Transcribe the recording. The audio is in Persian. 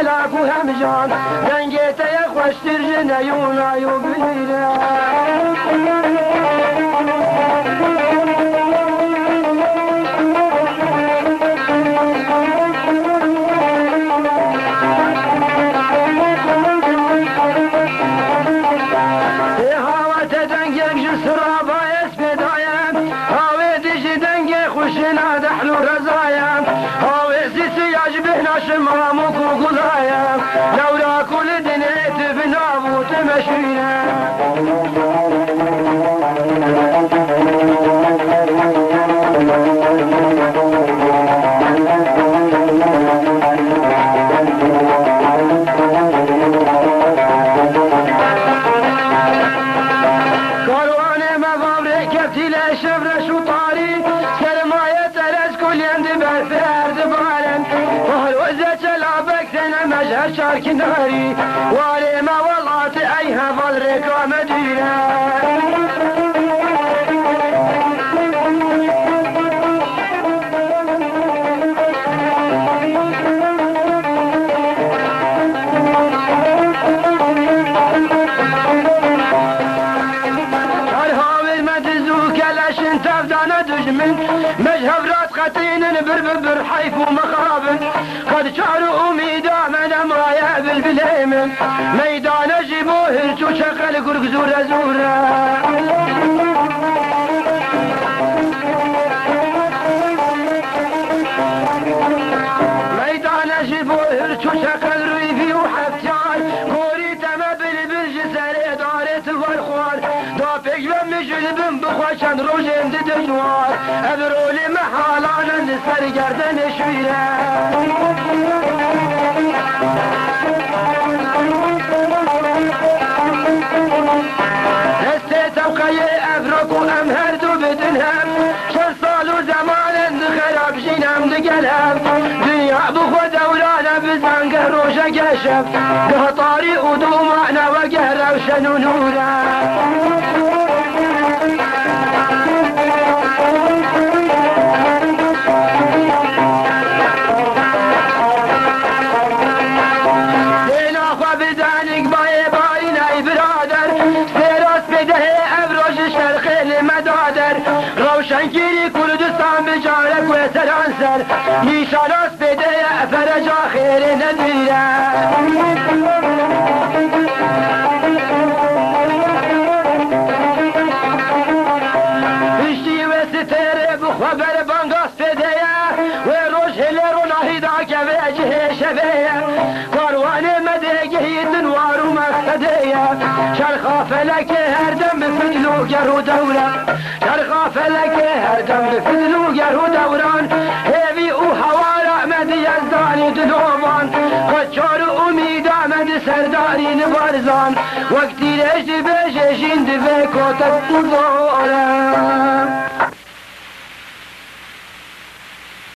ملک و هم جان دنگت خوشتر جنیون آیو بیره لولا كل دنيت بنابوت مشينا كاروان مغامرة كبتي لا شفرش وطاري سرماية ترس كل يند بالفرد بارن وهالوزة لابك سنة مجهر شارك ناري والي ما والله ايها ظلرك ومدينة مجهب رات قتين بر حيف ومخاب قد شعروا أميدا من مرايا بالبليم ميدان جيبوه شقل قرق زورة زورة ميدان جيبوه شقل ريفي وحفتان كوري تما بالبرج سري دارت والخوار دافق بمجلبن بخوشن روجين دجوار ابرولي محالانا نسر گردن شويره استيتوقي افرق امهر دو بدنهم شر سال و زمان خراب جينم دقلهم دنيا بخو دولانا بزنقه روشا كشف قهطاري ودو معنا وقهر وشن ونورا روشنگیری کردستان بجارک و سرانسر نیشاناس بده فرجا خیر ندیره پشتی و ستره بخبر بانگاس بده و روش هلی رو ناهیدا که وجه شبه کاروان مدگهی دنوار و مقصده شرخا فلک هر دم بفدلو گرو دوره شرخا فلك هردم بفدلو يرو دوران هيبي وحوارا مدي يزداني دلوبان قد شارو اميدا مدي سرداري نبارزان وقتي ليش بيجي جند بيكو تبطل